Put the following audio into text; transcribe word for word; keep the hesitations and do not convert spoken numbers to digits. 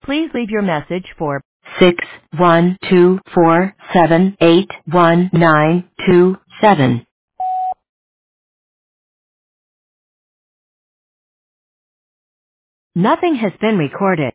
Please leave your message for six one two four seven eight one nine two seven. Nothing has been recorded.